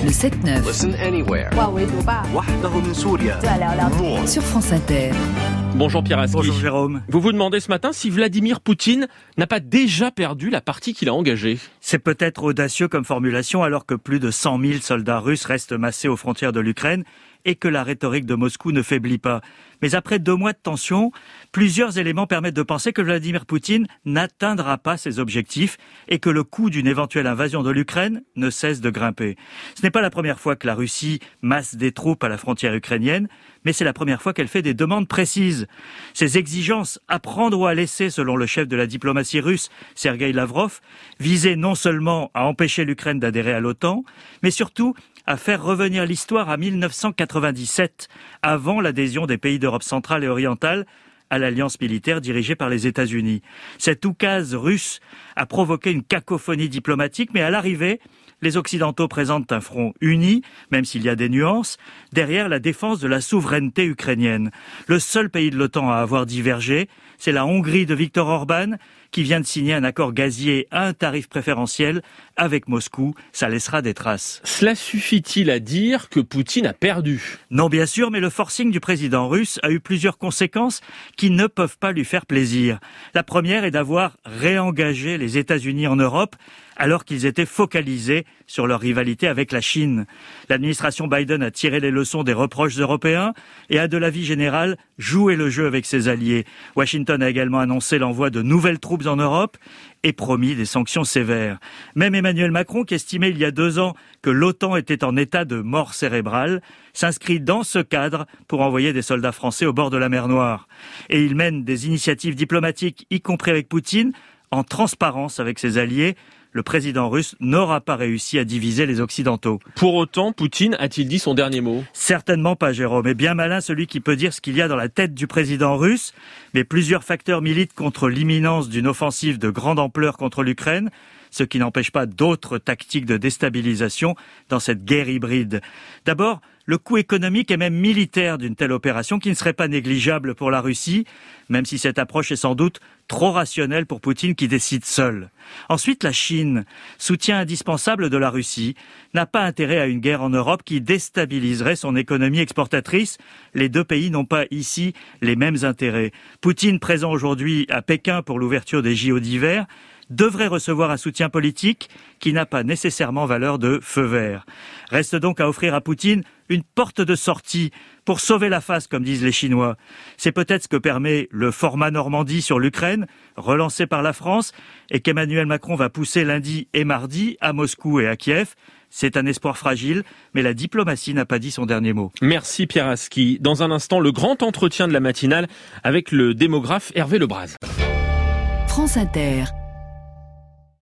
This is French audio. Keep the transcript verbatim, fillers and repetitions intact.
Le sept neuf. Listen anywhere. Sur France Inter. Bonjour Pierre Aski. Bonjour Jérôme. Vous vous demandez ce matin si Vladimir Poutine n'a pas déjà perdu la partie qu'il a engagée. C'est peut-être audacieux comme formulation alors que plus de cent mille soldats russes restent massés aux frontières de l'Ukraine et que la rhétorique de Moscou ne faiblit pas. Mais après deux mois de tension, plusieurs éléments permettent de penser que Vladimir Poutine n'atteindra pas ses objectifs et que le coût d'une éventuelle invasion de l'Ukraine ne cesse de grimper. Ce n'est pas la première fois que la Russie masse des troupes à la frontière ukrainienne, mais c'est la première fois qu'elle fait des demandes précises. Ces exigences, à prendre ou à laisser selon le chef de la diplomatie russe, Sergueï Lavrov, visaient non seulement à empêcher l'Ukraine d'adhérer à l'OTAN, mais surtout à faire revenir l'histoire à mille neuf cent quatre-vingt-dix-sept, avant l'adhésion des pays d'Europe centrale et orientale à l'alliance militaire dirigée par les États-Unis. Cette oukase russe a provoqué une cacophonie diplomatique, mais à l'arrivée, les Occidentaux présentent un front uni, même s'il y a des nuances, derrière la défense de la souveraineté ukrainienne. Le seul pays de l'OTAN à avoir divergé, c'est la Hongrie de Viktor Orban, qui vient de signer un accord gazier à un tarif préférentiel avec Moscou. Ça laissera des traces. Cela suffit-il à dire que Poutine a perdu ? Non, bien sûr, mais le forcing du président russe a eu plusieurs conséquences qui ne peuvent pas lui faire plaisir. La première est d'avoir réengagé les États-Unis en Europe, alors qu'ils étaient focalisés sur leur rivalité avec la Chine. L'administration Biden a tiré les leçons des reproches européens et a, de l'avis général, joué le jeu avec ses alliés. Washington a également annoncé l'envoi de nouvelles troupes en Europe et promis des sanctions sévères. Même Emmanuel Macron, qui estimait il y a deux ans que l'OTAN était en état de mort cérébrale, s'inscrit dans ce cadre pour envoyer des soldats français au bord de la mer Noire. Et il mène des initiatives diplomatiques, y compris avec Poutine, en transparence avec ses alliés. Le président russe n'aura pas réussi à diviser les Occidentaux. Pour autant, Poutine a-t-il dit son dernier mot ? Certainement pas, Jérôme. Et bien malin celui qui peut dire ce qu'il y a dans la tête du président russe. Mais plusieurs facteurs militent contre l'imminence d'une offensive de grande ampleur contre l'Ukraine, ce qui n'empêche pas d'autres tactiques de déstabilisation dans cette guerre hybride. D'abord, le coût économique et même militaire d'une telle opération qui ne serait pas négligeable pour la Russie, même si cette approche est sans doute trop rationnelle pour Poutine qui décide seul. Ensuite, la Chine, soutien indispensable de la Russie, n'a pas intérêt à une guerre en Europe qui déstabiliserait son économie exportatrice. Les deux pays n'ont pas ici les mêmes intérêts. Poutine, présent aujourd'hui à Pékin pour l'ouverture des J O d'hiver, devrait recevoir un soutien politique qui n'a pas nécessairement valeur de feu vert. Reste donc à offrir à Poutine une porte de sortie pour sauver la face, comme disent les Chinois. C'est peut-être ce que permet le format Normandie sur l'Ukraine, relancé par la France, et qu'Emmanuel Macron va pousser lundi et mardi à Moscou et à Kiev. C'est un espoir fragile, mais la diplomatie n'a pas dit son dernier mot. Merci Pierre Aski. Dans un instant, le grand entretien de la matinale avec le démographe Hervé Lebras. France Inter.